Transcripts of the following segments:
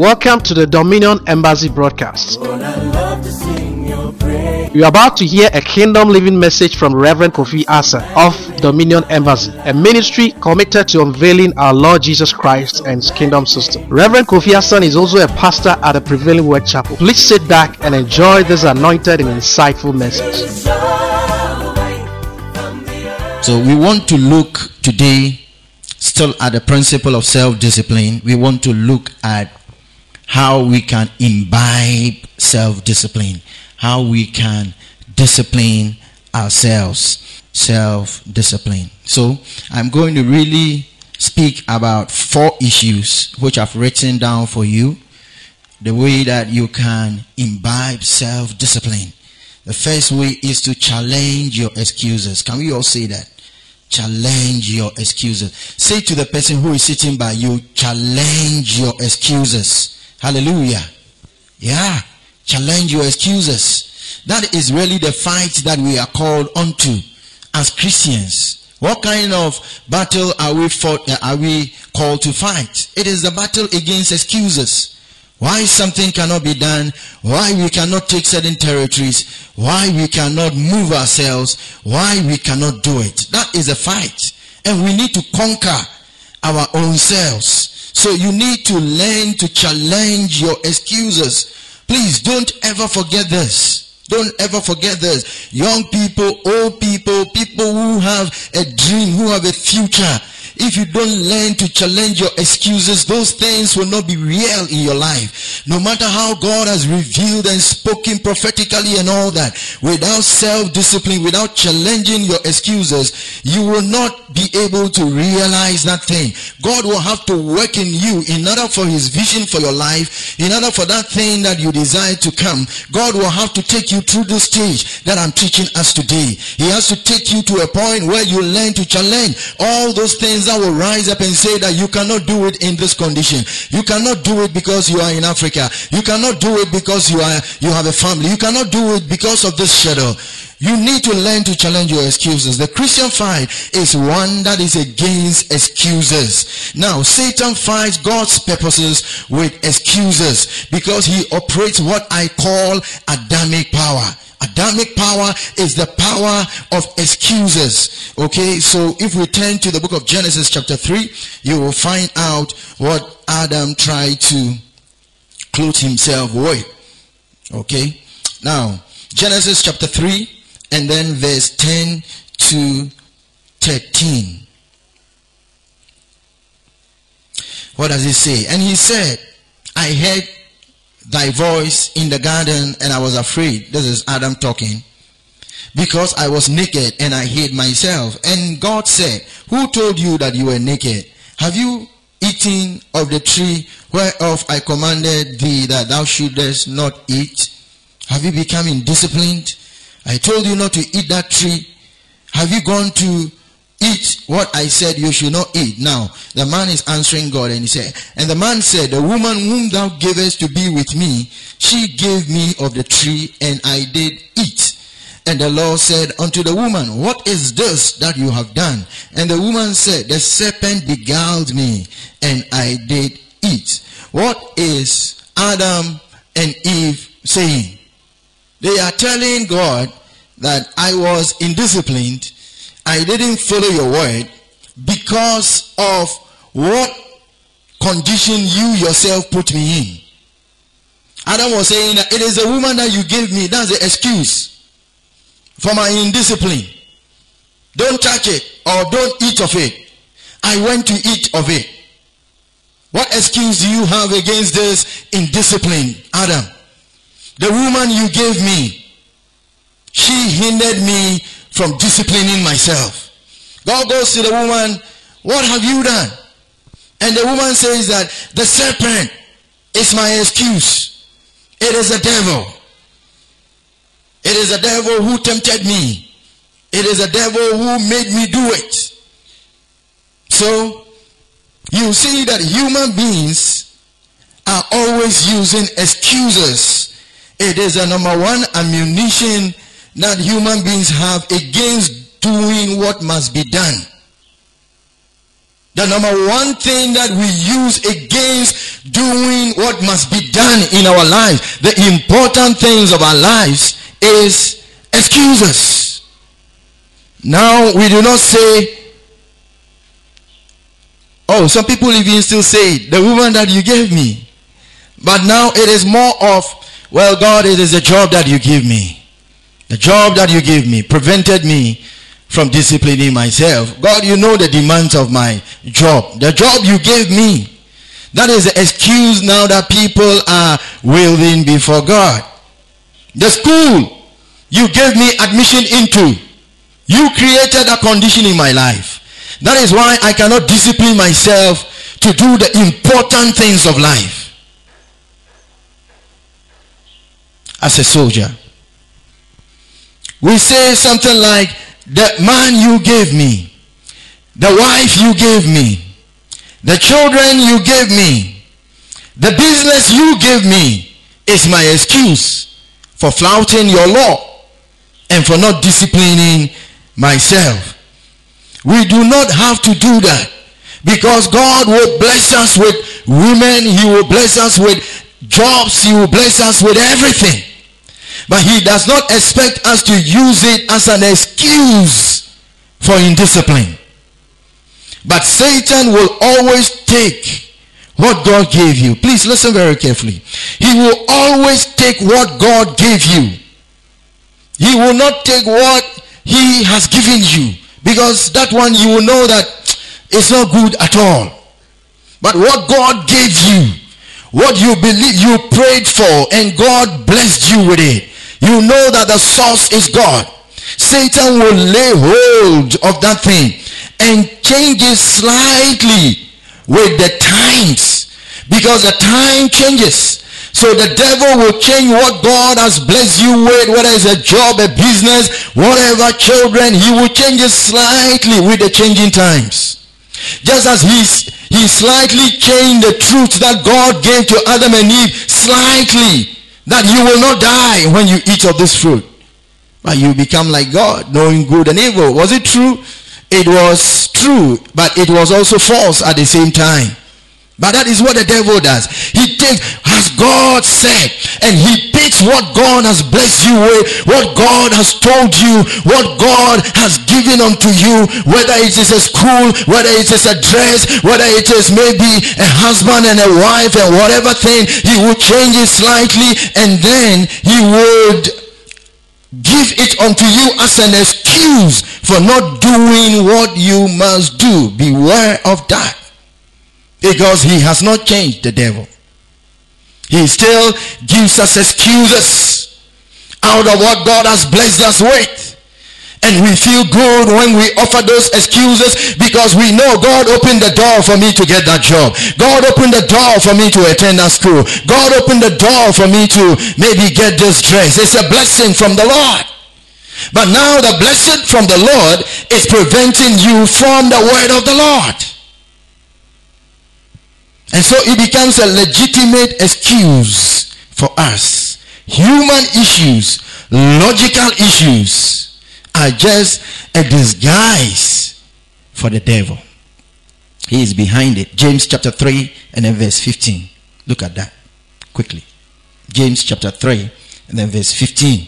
Welcome to the Dominion Embassy broadcast. You are about to hear a kingdom living message from Reverend Kofi Asa of Dominion Embassy, a ministry committed to unveiling our Lord Jesus Christ and His kingdom system. Reverend Kofi Asa is also a pastor at the Prevailing Word Chapel. Please sit back and enjoy this anointed and insightful message. So we want to look today still at the principle of self-discipline. We want to look at how we can imbibe self-discipline, how we can discipline ourselves, self-discipline. So I'm going to really speak about 4 issues which I've written down for you, the way that you can imbibe self-discipline. The first way is to challenge your excuses. Can we all say that? Challenge your excuses. Say to the person who is sitting by you, challenge your excuses. Hallelujah. Yeah. Challenge your excuses. That is really the fight that we are called onto as Christians. What kind of battle are we called to fight? It is the battle against excuses. Why something cannot be done, why we cannot take certain territories, why we cannot move ourselves, why we cannot do it. That is a fight. And we need to conquer our own selves. So you need to learn to challenge your excuses. Please don't ever forget this. Don't ever forget this. Young people, old people, people who have a dream, who have a future. If you don't learn to challenge your excuses, those things will not be real in your life. No matter how God has revealed and spoken prophetically and all that, without self-discipline, without challenging your excuses, you will not be able to realize that thing. God will have to work in you in order for His vision for your life, in order for that thing that you desire to come. God will have to take you through the stage that I'm teaching us today. He has to take you to a point where you learn to challenge all those things that will rise up and say that you cannot do it in this condition. You cannot do it because you are in Africa. You cannot do it because you have a family. You cannot do it because of this schedule. You need to learn to challenge your excuses. The Christian fight is one that is against excuses. Now, Satan fights God's purposes with excuses because he operates what I call Adamic power. Adamic power is the power of excuses. Okay, so if we turn to the book of Genesis chapter 3, you will find out what Adam tried to clothe himself with. Okay, now Genesis chapter 3 and then verse 10 to 13. What does it say? And he said, I heard thy voice in the garden and I was afraid. This is Adam talking. Because I was naked and I hid myself. And God said, who told you that you were naked? Have you eaten of the tree whereof I commanded thee that thou shouldest not eat? Have you become indisciplined? I told you not to eat that tree. Have you gone to eat what I said you should not eat? Now, the man is answering God and he said, and the man said, the woman whom thou gavest to be with me, she gave me of the tree and I did eat. And the Lord said unto the woman, what is this that you have done? And the woman said, the serpent beguiled me and I did eat. What is Adam and Eve saying? They are telling God that I was indisciplined. I didn't follow your word because of what condition you yourself put me in. Adam was saying that it is the woman that you gave me. That's the excuse for my indiscipline. Don't touch it or don't eat of it. I went to eat of it. What excuse do you have against this indiscipline, Adam? The woman you gave me, she hindered me from disciplining myself. God goes to the woman, what have you done? And the woman says that the serpent is my excuse. It is the devil. It is the devil who tempted me. It is the devil who made me do it. So, you see that human beings are always using excuses. It is the number one ammunition that human beings have against doing what must be done. The number one thing that we use against doing what must be done in our lives, the important things of our lives, is excuses. Now we do not say, oh, some people even still say, the woman that you gave me. But now it is more of, well, God, it is a job that you give me. The job that you gave me prevented me from disciplining myself. God, you know the demands of my job. The job you gave me. That is the excuse now that people are wielding before God. The school you gave me admission into. You created a condition in my life. That is why I cannot discipline myself to do the important things of life. As a soldier, we say something like, the man you gave me, the wife you gave me, the children you gave me, the business you gave me is my excuse for flouting your law and for not disciplining myself. We do not have to do that, because God will bless us with women, He will bless us with jobs, He will bless us with everything. But He does not expect us to use it as an excuse for indiscipline. But Satan will always take what God gave you. Please listen very carefully. He will always take what God gave you. He will not take what He has given you, because that one you will know that it's not good at all. But what God gave you, what you believe, you prayed for, and God blessed you with it, you know that the source is God. Satan will lay hold of that thing and change it slightly with the times, because the time changes. So the devil will change what God has blessed you with, whether it's a job, a business, whatever, children. He will change it slightly with the changing times. Just as he slightly changed the truth that God gave to Adam and Eve slightly, that you will not die when you eat of this fruit, but you become like God, knowing good and evil. Was it true? It was true, but it was also false at the same time. But that is what the devil does. He takes, as God said, and he picks what God has blessed you with, what God has told you, what God has given unto you, whether it is a school, whether it is a dress, whether it is maybe a husband and a wife and whatever thing. He will change it slightly, and then he would give it unto you as an excuse for not doing what you must do. Beware of that. Because he has not changed, the devil. He still gives us excuses out of what God has blessed us with. And we feel good when we offer those excuses, because we know God opened the door for me to get that job. God opened the door for me to attend that school. God opened the door for me to maybe get this dress. It's a blessing from the Lord. But now the blessing from the Lord is preventing you from the word of the Lord. And so it becomes a legitimate excuse for us. Human issues, logical issues, are just a disguise for the devil. He is behind it. James chapter 3 and then verse 15. Look at that quickly. James chapter 3 and then verse 15.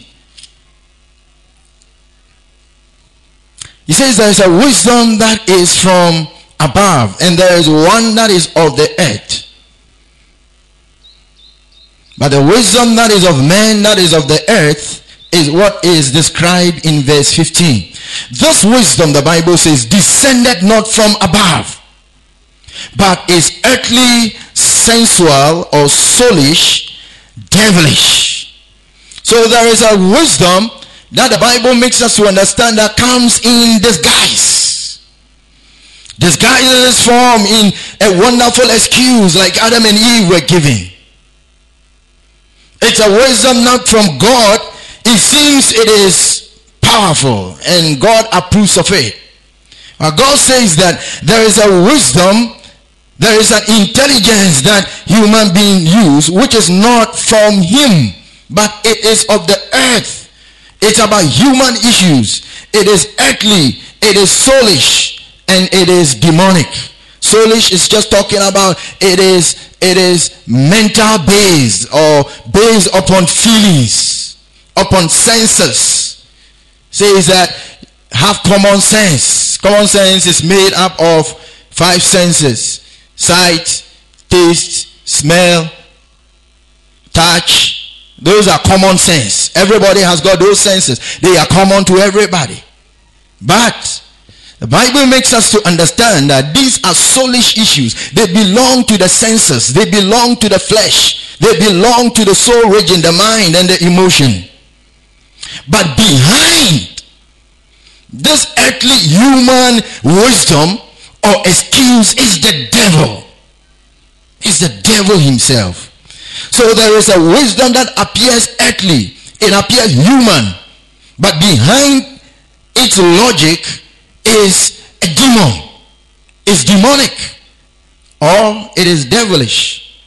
He says there is a wisdom that is from above, and there is one that is of the earth. But the wisdom that is of man, that is of the earth, is what is described in verse 15. This wisdom, the Bible says, descended not from above, but is earthly, sensual, or soulish, devilish. So there is a wisdom that the Bible makes us to understand that comes in disguise. Disguises form in a wonderful excuse like Adam and Eve were giving. It's a wisdom not from God. It seems it is powerful and God approves of it. But God says that there is a wisdom, there is an intelligence that human beings use, which is not from him, but it is of the earth. It's about human issues. It is earthly, it is soulish, and it is demonic. Soulish is just talking about it is mental based or based upon feelings, upon senses. Says that have common sense. Common sense is made up of 5 senses: sight, taste, smell, touch. Those are common sense. Everybody has got those senses. They are common to everybody. But the Bible makes us to understand that these are soulish issues. They belong to the senses. They belong to the flesh. They belong to the soul region, the mind and the emotion. But behind this earthly human wisdom or excuse is the devil. It's the devil himself. So there is a wisdom that appears earthly. It appears human. But behind its logic is a demon. It's demonic. Or it is devilish.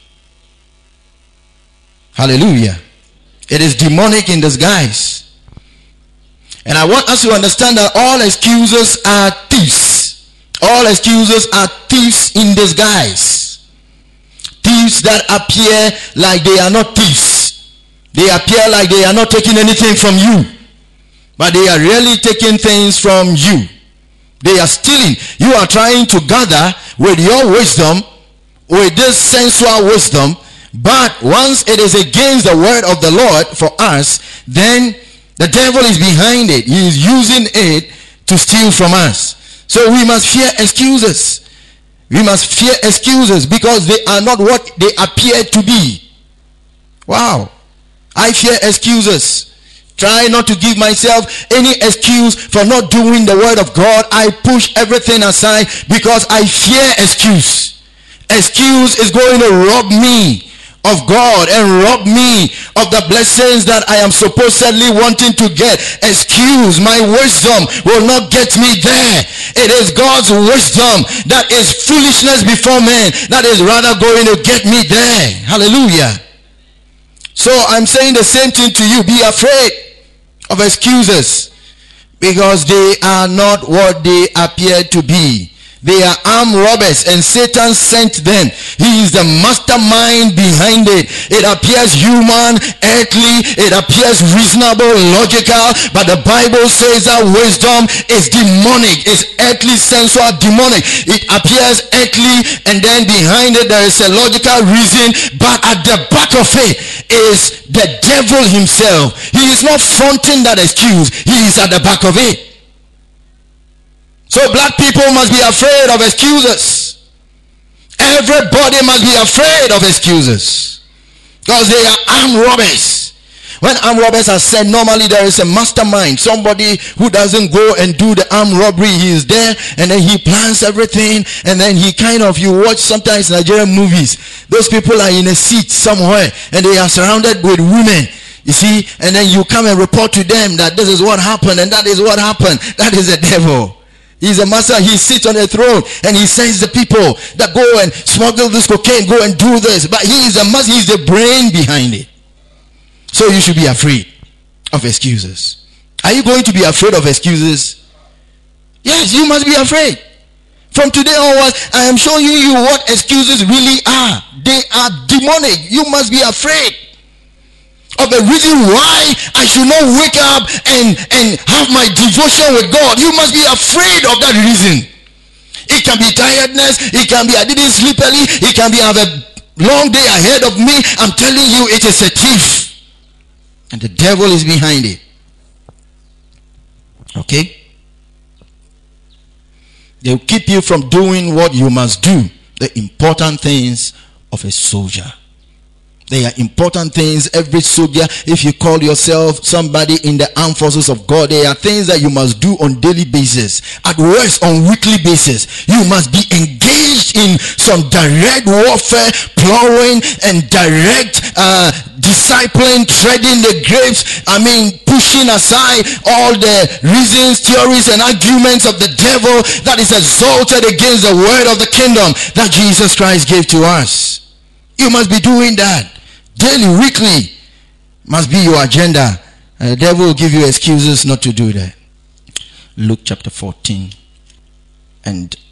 Hallelujah. It is demonic in disguise. And I want us to understand that all excuses are thieves. All excuses are thieves in disguise. Thieves that appear like they are not thieves. They appear like they are not taking anything from you, but they are really taking things from you. They are stealing. You are trying to gather with your wisdom, with this sensual wisdom, but once it is against the word of the Lord for us, then the devil is behind it. He is using it to steal from us. So we must fear excuses. We must fear excuses because they are not what they appear to be. Wow. I fear excuses. Try not to give myself any excuse for not doing the word of God. I push everything aside because I fear excuse. Excuse is going to rob me of God and rob me of the blessings that I am supposedly wanting to get. Excuse, my wisdom will not get me there. It is God's wisdom that is foolishness before men that is rather going to get me there. Hallelujah. So I'm saying the same thing to you. Be afraid of excuses because they are not what they appear to be. They are armed robbers and Satan sent them. He is the mastermind behind it. It appears human, earthly, it appears reasonable, logical, but the Bible says that wisdom is demonic. It's earthly, sensual, demonic. It appears earthly and then behind it there is a logical reason, but at the back of it is the devil himself. He is not fronting that excuse. He is at the back of it. So black people must be afraid of excuses. Everybody must be afraid of excuses because they are armed robbers. When armed robbers are said, normally there is a mastermind, somebody who doesn't go and do the armed robbery. He is there and then he plans everything, and then he you watch sometimes Nigerian movies, those people are in a seat somewhere and they are surrounded with women. You see, and then you come and report to them that this is what happened and that is what happened. That is the devil. He's a master. He sits on a throne and he sends the people that go and smuggle this cocaine, go and do this. But he is a master. He's the brain behind it. So you should be afraid of excuses. Are you going to be afraid of excuses? Yes, you must be afraid. From today onwards, I am showing you what excuses really are. They are demonic. You must be afraid of the reason why I should not wake up and have my devotion with God. You must be afraid of that reason. It can be tiredness. It can be I didn't sleep early. It can be I have a long day ahead of me. I'm telling you, it is a thief. And the devil is behind it. Okay? They'll keep you from doing what you must do. The important things of a soldier. They are important things. Every soldier, if you call yourself somebody in the armed forces of God, there are things that you must do on daily basis. At worst, on weekly basis. You must be engaged in some direct warfare, plowing and direct discipline, treading the grapes. Pushing aside all the reasons, theories and arguments of the devil that is exalted against the word of the kingdom that Jesus Christ gave to us. You must be doing that. Daily, weekly must be your agenda. And the devil will give you excuses not to do that. Luke chapter 14 and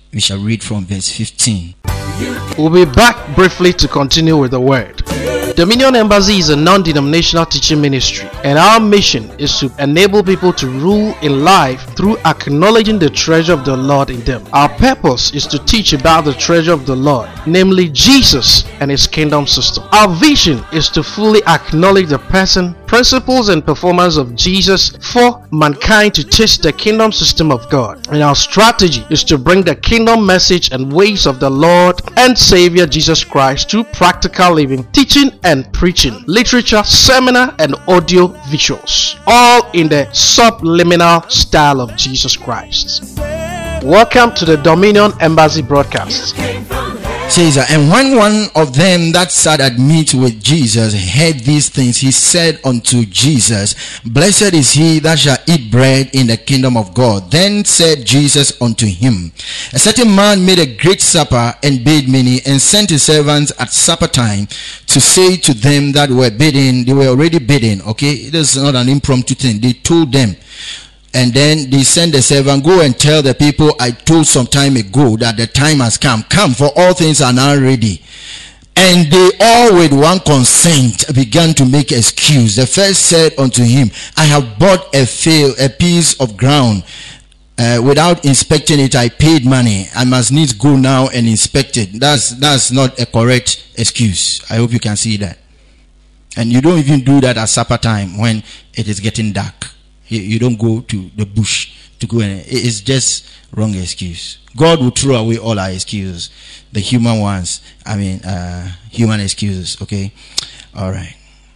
We shall read from verse 15. We'll be back briefly to continue with the word. Dominion Embassy is a non-denominational teaching ministry, and our mission is to enable people to rule in life through acknowledging the treasure of the Lord in them. Our purpose is to teach about the treasure of the Lord, namely Jesus and His kingdom system. Our vision is to fully acknowledge the person, principles, and performance of Jesus for mankind to taste the kingdom system of God. And our strategy is to bring the kingdom message and ways of the Lord and Savior Jesus Christ to practical living, teaching and preaching, literature, seminar, and audio visuals, all in the subliminal style of Jesus Christ. Welcome to the Dominion Embassy broadcast. Says, and when one of them that sat at meat with Jesus heard these things, he said unto Jesus, Blessed is he that shall eat bread in the kingdom of God. Then said Jesus unto him, A certain man made a great supper, and bade many, and sent his servants at supper time to say to them that were bidden. They were already bidden, okay? It is not an impromptu thing. They told them. And then they send the servant, go and tell the people, I told some time ago that the time has come. Come, for all things are now ready. And they all with one consent began to make excuse. The first said unto him, I have bought a piece of ground. Without inspecting it, I paid money. I must needs go now and inspect it. That's not a correct excuse. I hope you can see that. And you don't even do that at supper time when it is getting dark. You don't go to the bush to go and it's just wrong excuse. God will throw away all our excuses, the human ones. Human excuses. Okay, all right.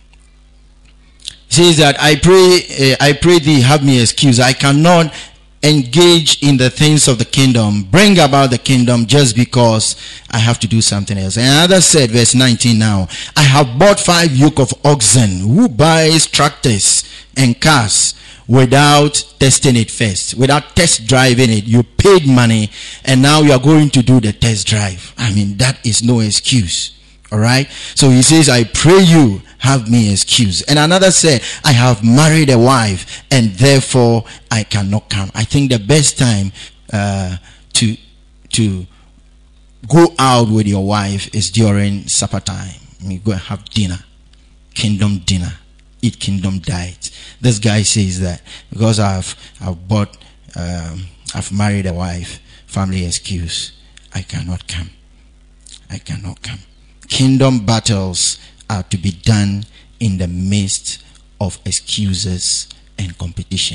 He says that I pray thee, have me excuse. I cannot engage in the things of the kingdom, bring about the kingdom just because I have to do something else. And another said, verse 19 now, I have bought 5 yoke of oxen. Who buys tractors and cars without testing it first, without test driving it? You paid money and now you are going to do the test drive. That is no excuse. All right. So he says, I pray you, have me excuse. And another said, I have married a wife and therefore I cannot come. I think the best time to go out with your wife is during supper time. You go and have dinner, kingdom dinner, eat kingdom diet. This guy says that because I've married a wife, family excuse, I cannot come. I cannot come. Kingdom battles are to be done in the midst of excuses and competition.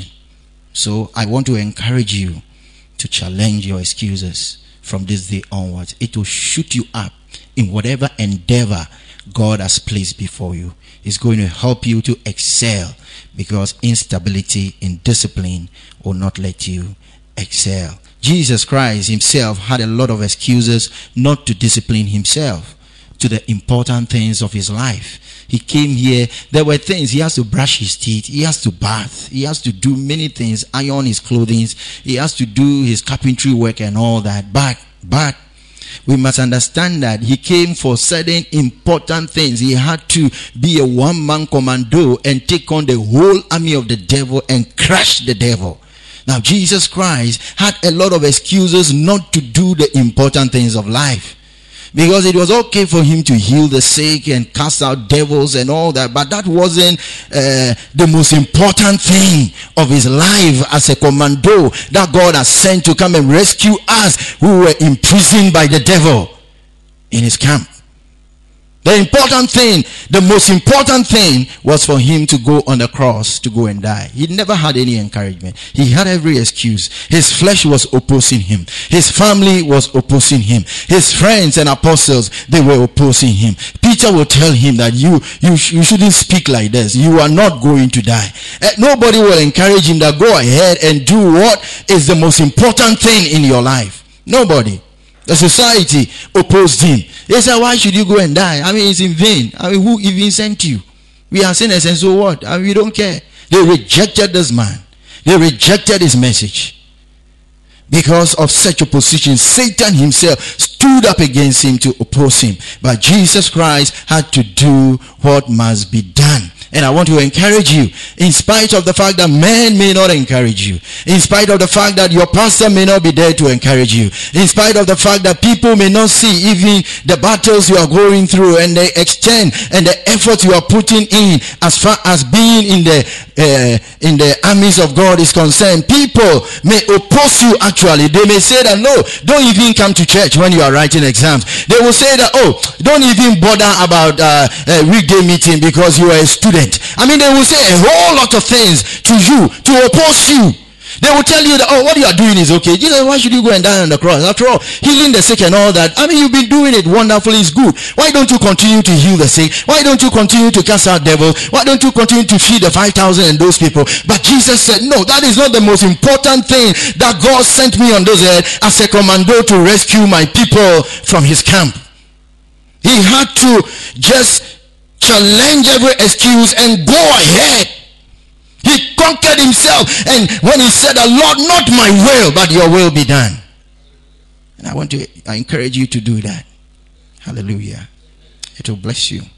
So I want to encourage you to challenge your excuses from this day onwards. It will shoot you up in whatever endeavor God has placed before you. It's going to help you to excel, because instability in discipline will not let you excel. Jesus Christ himself had a lot of excuses not to discipline himself to the important things of his life. He came here, there were things. He has to brush his teeth, he has to bath, he has to do many things, iron his clothing, he has to do his carpentry work and all that. But we must understand that he came for certain important things. He had to be a one-man commando and take on the whole army of the devil and crush the devil. Now Jesus Christ had a lot of excuses not to do the important things of life, because it was okay for him to heal the sick and cast out devils and all that, but that wasn't the most important thing of his life as a commando that God has sent to come and rescue us who were imprisoned by the devil in his camp. The important thing, the most important thing, was for him to go on the cross, to go and die. He never had any encouragement. He had every excuse. His flesh was opposing him. His family was opposing him. His friends and apostles, they were opposing him. Peter will tell him that you shouldn't speak like this. You are not going to die. Nobody will encourage him that go ahead and do what is the most important thing in your life. Nobody. The society opposed him. They said, why should you go and die? It's in vain. Who even sent you? We are sinners, and so what? We don't care. They rejected this man. They rejected his message. Because of such opposition, Satan himself stood up against him to oppose him. But Jesus Christ had to do what must be done. And I want to encourage you, in spite of the fact that men may not encourage you, in spite of the fact that your pastor may not be there to encourage you, in spite of the fact that people may not see even the battles you are going through and the extent and the effort you are putting in as far as being in the armies of God is concerned, people may oppose you actually. They may say that, no, don't even come to church when you are writing exams. They will say that, oh, don't even bother about weekday meeting because you are a student. I mean, they will say a whole lot of things to you to oppose you. They will tell you that, oh, what you are doing is okay. Jesus, why should you go and die on the cross? After all, healing the sick and all that. I mean, you've been doing it wonderfully. It's good. Why don't you continue to heal the sick? Why don't you continue to cast out devils? Why don't you continue to feed the 5,000 and those people? But Jesus said, no, that is not the most important thing, that God sent me on this earth as a commando to rescue my people from his camp. He had to just challenge every excuse and go ahead. He conquered himself, and when he said, Lord, not my will but your will be done. And I encourage you to do that. Hallelujah. It will bless you.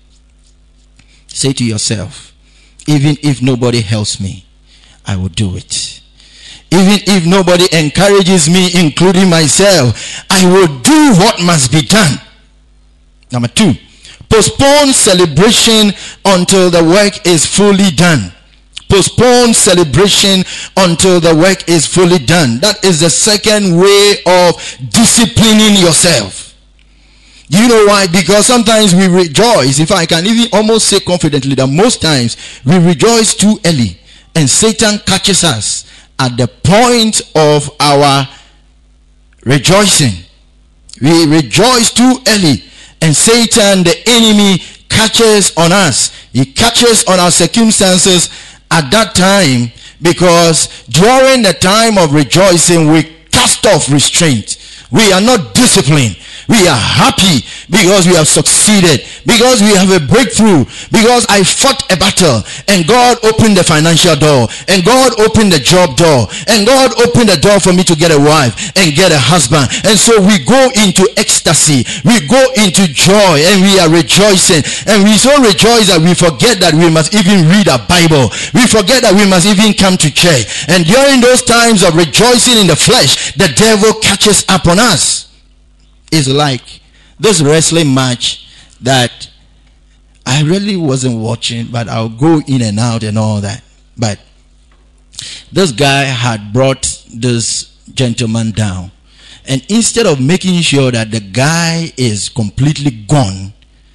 Say to yourself, even if nobody helps me, I will do it. Even if nobody encourages me, including myself, I will do what must be done. Number 2, postpone celebration until the work is fully done. Postpone celebration until the work is fully done. That is the second way of disciplining yourself. Do you know why? Because sometimes we rejoice. If I can even almost say confidently that most times we rejoice too early, and Satan catches us at the point of our rejoicing. We rejoice too early, and Satan, the enemy, catches on us. He catches on our circumstances at that time, because during the time of rejoicing we cast off restraint. We are not disciplined. We are happy because we have succeeded, because we have a breakthrough, because I fought a battle and God opened the financial door, and God opened the job door, and God opened the door for me to get a wife and get a husband. And so we go into ecstasy, we go into joy, and we are rejoicing. And we so rejoice that we forget that we must even read a Bible. We forget that we must even come to church. And during those times of rejoicing in the flesh, the devil catches up on us. It's like this wrestling match that I really wasn't watching, but I'll go in and out and all that. But this guy had brought this gentleman down, and instead of making sure that the guy is completely gone,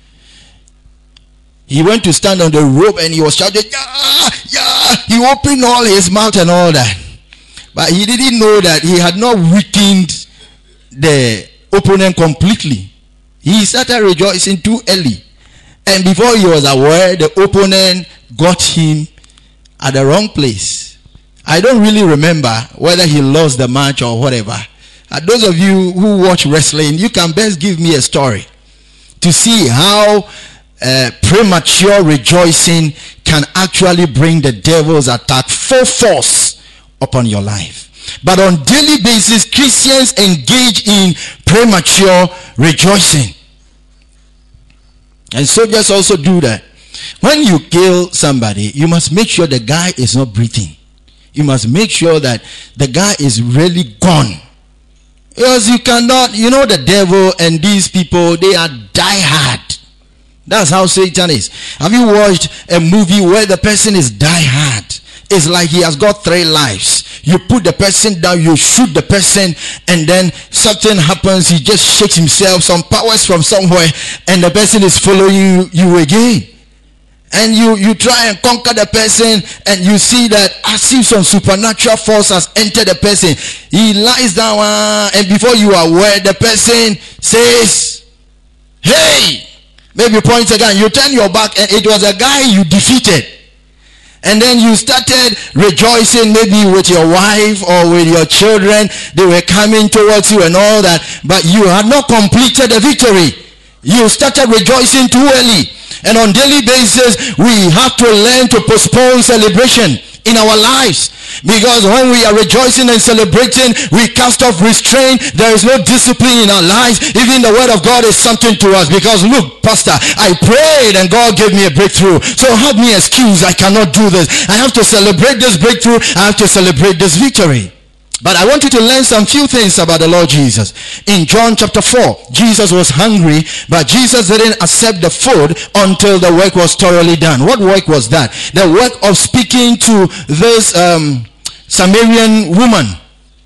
he went to stand on the rope and he was shouting, yeah, yeah. He opened all his mouth and all that, but he didn't know that he had not weakened the opponent completely. He started rejoicing too early, and before he was aware, the opponent got him at the wrong place. I don't really remember whether he lost the match or whatever. Those of you who watch wrestling, you can best give me a story to see how premature rejoicing can actually bring the devil's attack full force upon your life. But on daily basis, Christians engage in premature rejoicing. And soldiers also do that. When you kill somebody, you must make sure the guy is not breathing. You must make sure that the guy is really gone. Because you cannot, the devil and these people, they are die-hard. That's how Satan is. Have you watched a movie where the person is die-hard? It's like he has got 3 lives. You put the person down, you shoot the person, and then something happens, he just shakes himself, some powers from somewhere, and the person is following you again. And you try and conquer the person, and you see that as if some supernatural force has entered the person. He lies down, and before you are aware, the person says, hey, maybe points again. You turn your back, and it was a guy you defeated. And then you started rejoicing, maybe with your wife or with your children. They were coming towards you and all that, but you had not completed the victory. You started rejoicing too early. And on daily basis, we have to learn to postpone celebration in our lives. Because when we are rejoicing and celebrating, we cast off restraint. There is no discipline in our lives. Even the word of God is something to us. Because look, pastor, I prayed and God gave me a breakthrough. So have me excuse, I cannot do this. I have to celebrate this breakthrough. I have to celebrate this victory. But I want you to learn some few things about the Lord Jesus. In John chapter 4, Jesus was hungry, but Jesus didn't accept the food until the work was thoroughly done. What work was that? The work of speaking to this Samaritan woman.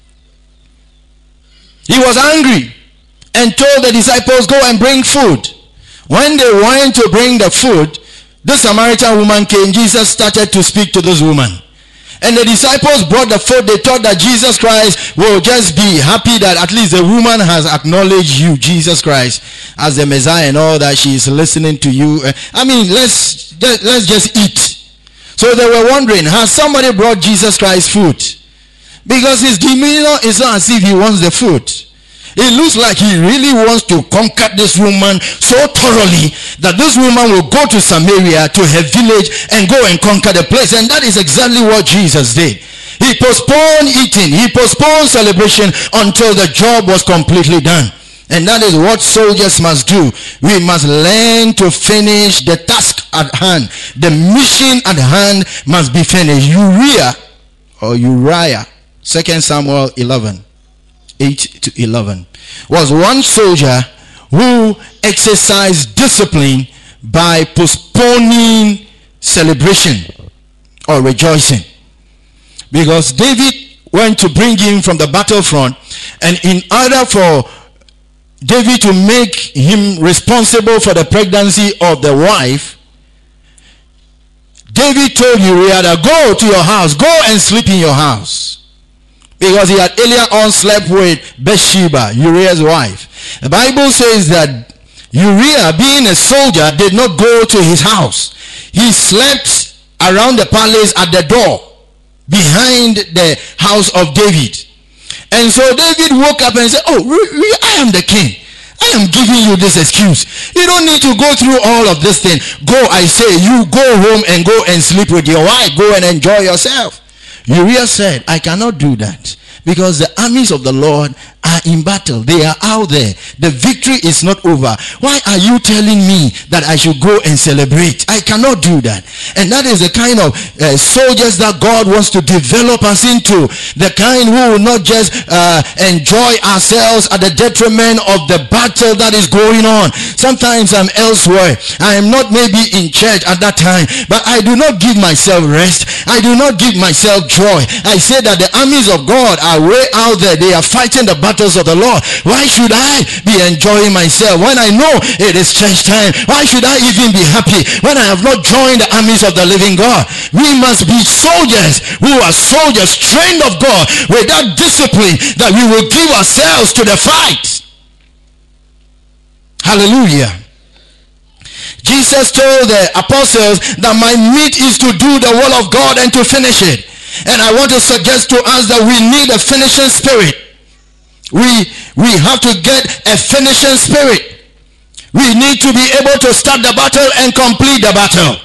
He was angry and told the disciples, go and bring food. When they went to bring the food, the Samaritan woman came. Jesus started to speak to this woman. And the disciples brought the food. They thought that Jesus Christ will just be happy that at least the woman has acknowledged you, Jesus Christ, as the Messiah and all that. She is listening to you. I mean, let's just eat. So they were wondering, has somebody brought Jesus Christ food? Because his demeanor is not as if he wants the food. It looks like he really wants to conquer this woman so thoroughly that this woman will go to Samaria, to her village, and go and conquer the place. And that is exactly what Jesus did. He postponed eating. He postponed celebration until the job was completely done. And that is what soldiers must do. We must learn to finish the task at hand. The mission at hand must be finished. Uriah, 2 Samuel 11. 8 to 11, was one soldier who exercised discipline by postponing celebration or rejoicing. Because David went to bring him from the battlefront, and in order for David to make him responsible for the pregnancy of the wife, David told Uriah, go to your house, go and sleep in your house. Because he had earlier on slept with Bathsheba, Uriah's wife. The Bible says that Uriah, being a soldier, did not go to his house. He slept around the palace at the door behind the house of David. And so David woke up and said, oh, I am the king. I am giving you this excuse. You don't need to go through all of this thing. Go, I say, you go home and go and sleep with your wife. Go and enjoy yourself. Uriah said, I cannot do that because the armies of the Lord are in battle. They are out there. The victory is not over. Why are you telling me that I should go and celebrate? I cannot do that. And that is the kind of soldiers that God wants to develop us into. The kind who will not just enjoy ourselves at the detriment of the battle that is going on. Sometimes I'm elsewhere. I am not maybe in church at that time, but I do not give myself rest. I do not give myself joy. I say that the armies of God are way out there. They are fighting the battles of the Lord. Why should I be enjoying myself when I know it is church time? Why should I even be happy when I have not joined the armies of the living God? We must be soldiers who are soldiers trained of God with that discipline that we will give ourselves to the fight. Hallelujah. Jesus told the apostles that my meat is to do the will of God and to finish it. And I want to suggest to us that we need a finishing spirit. We have to get a finishing spirit. We need to be able to start the battle and complete the battle.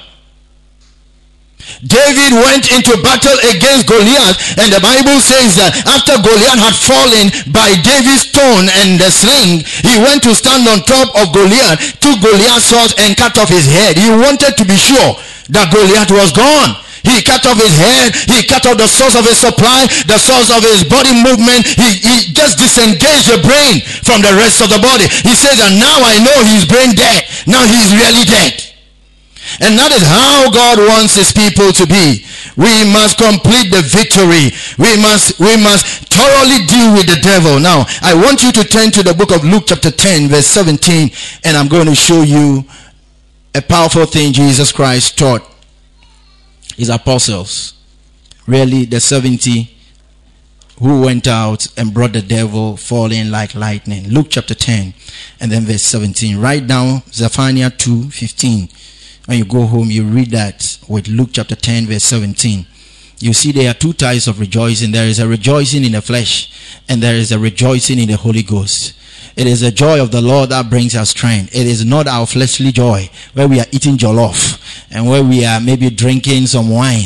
David went into battle against Goliath, and the Bible says that after Goliath had fallen by David's stone and the sling, he went to stand on top of Goliath, took Goliath's sword and cut off his head. He wanted to be sure that Goliath was gone. He cut off his head. He cut off the source of his supply, the source of his body movement. He just disengaged the brain from the rest of the body. He says that now I know he's brain dead. Now he's really dead. And that is how God wants his people to be. We must complete the victory. We must thoroughly deal with the devil. Now, I want you to turn to the book of Luke chapter 10 verse 17, and I'm going to show you a powerful thing Jesus Christ taught his apostles. Really, the 70 who went out and brought the devil falling like lightning. Luke chapter 10 and then verse 17. Write down Zephaniah 2:15. When you go home, you read that with Luke chapter 10 verse 17. You see there are two types of rejoicing. There is a rejoicing in the flesh, and there is a rejoicing in the Holy Ghost. It is the joy of the Lord that brings us strength. It is not our fleshly joy where we are eating jollof and where we are maybe drinking some wine.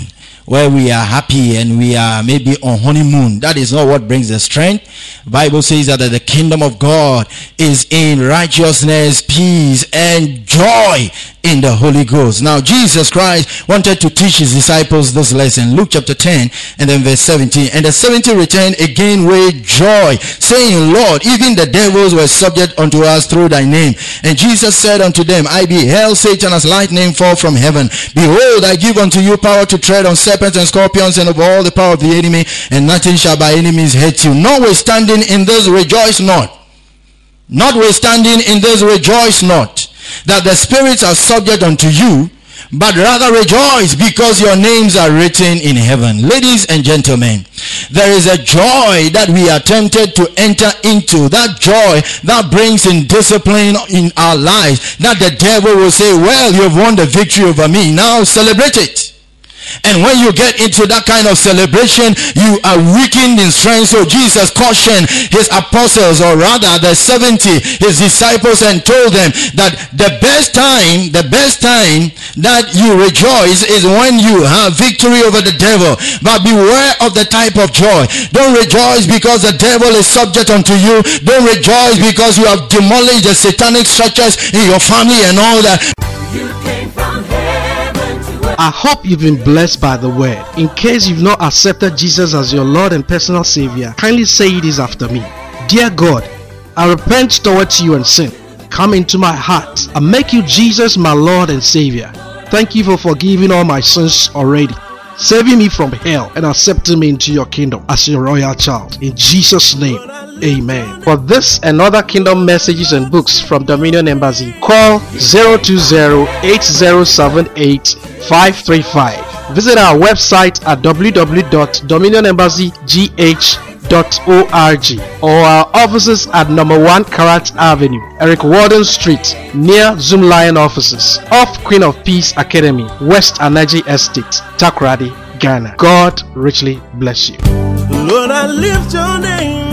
where we are happy and we are maybe on honeymoon. That is not what brings the strength. The Bible says that the kingdom of God is in righteousness, peace, and joy in the Holy Ghost. Now Jesus Christ wanted to teach his disciples this lesson. Luke chapter 10 and then verse 17. And the 70 returned again with joy, saying, Lord, even the devils were subject unto us through thy name. And Jesus said unto them, I beheld Satan as lightning fall from heaven. Behold, I give unto you power to tread on serpents and scorpions and of all the power of the enemy, and nothing shall by any means hurt you. Notwithstanding in this rejoice not. Notwithstanding in this rejoice not, that the spirits are subject unto you, but rather rejoice because your names are written in heaven. Ladies and gentlemen, there is a joy that we are tempted to enter into. That joy that brings in discipline in our lives, that the devil will say, well, you've won the victory over me, now celebrate it. And when you get into that kind of celebration, you are weakened in strength. So Jesus cautioned his apostles, or rather the 70, his disciples, and told them that the best time that you rejoice is when you have victory over the devil. But beware of the type of joy. Don't rejoice because the devil is subject unto you. Don't rejoice because you have demolished the satanic structures in your family and all that. You came from heaven to earth. I hope you've been blessed by the word. In case you've not accepted Jesus as your Lord and personal Savior, kindly say this after me. Dear God, I repent towards you and sin. Come into my heart and make you Jesus my Lord and Savior. Thank you for forgiving all my sins already, saving me from hell and accepting me into your kingdom as your royal child. In Jesus' name, amen. For this and other kingdom messages and books from Dominion Embassy, call 020-8078-535. Visit our website at www.dominionembassygh.org or our offices at number 1 Karat Avenue, Eric Warden Street, near Zoom Lion offices, off Queen of Peace Academy, West Anaji Estate, Takoradi, Ghana. God richly bless you. Lord, I lift your name.